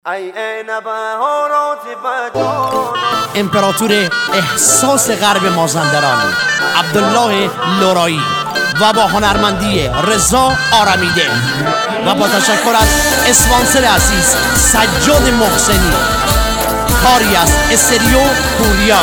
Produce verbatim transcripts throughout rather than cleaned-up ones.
امپراتور احساس غرب مازندران عبدالله لورایی و با هنرمندی رضا آرمیده و با تشکر از اسپانسر عزیز سجاد محسنی، کاری از استریو پوریا.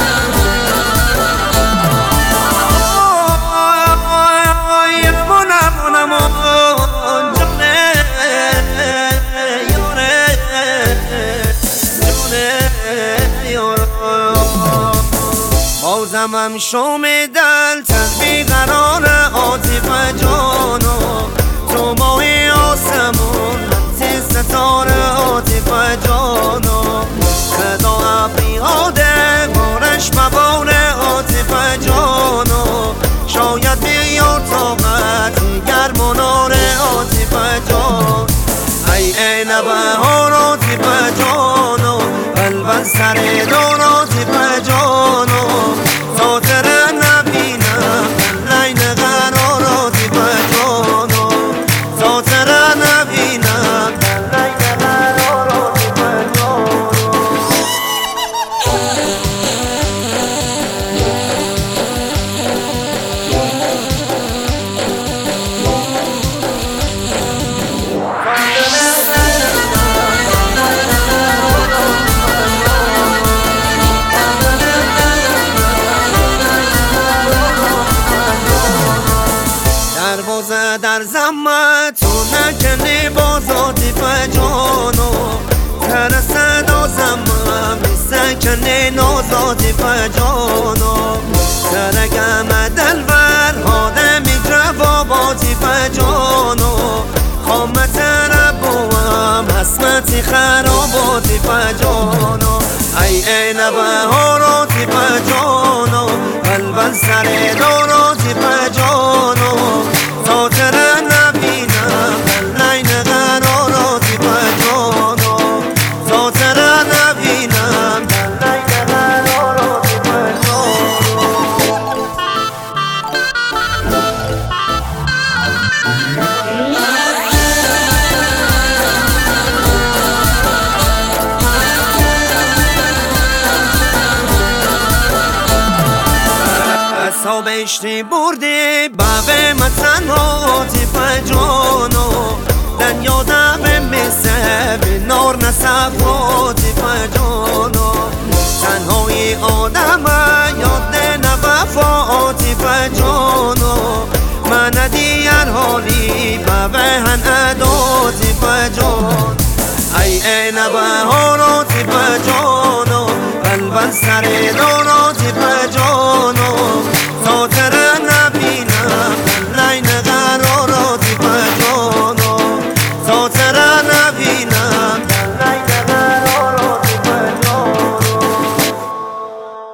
بازم هم شوم دل تن قرار عاطف جانو تو ماه آسمون تی ستاره عاطف جانو خدا ابری هاده بارش مبار عاطف جانو شاید بیار طاقت گرم و نار عاطف جان. ای ای نبهار عاطف جانو قلبم سر دار عاطف جانو خاطر نبینم لین قرار عاطف جانو خاطر نبینم لین قرار عاطف جانو. دروازه در زمت تو نکنی باز عاطف جانو تر صدا زمم میسکنی ناز عاطف جانو ترگم دلبر هاده میگرب عاطف جانو خامت ربوام حسمتی خراب عاطف جانو. ای ای نبهار عاطف جانو قلبم سر دار عاطف جانو خاطر نبینم لین قرار عاطف جانو خاطر نبینم لین قرار عاطف جانو. حساب اشتی بردی بابه متن عاطف جانو دن یادم میسه به نار نصف عاطف جانو تنهای آدم یاد نوفا عاطف جانو من دیگر حالی بابه هن اد عاطف جان. ای ای نبهار عاطف جانو قلبم سر دار عاطف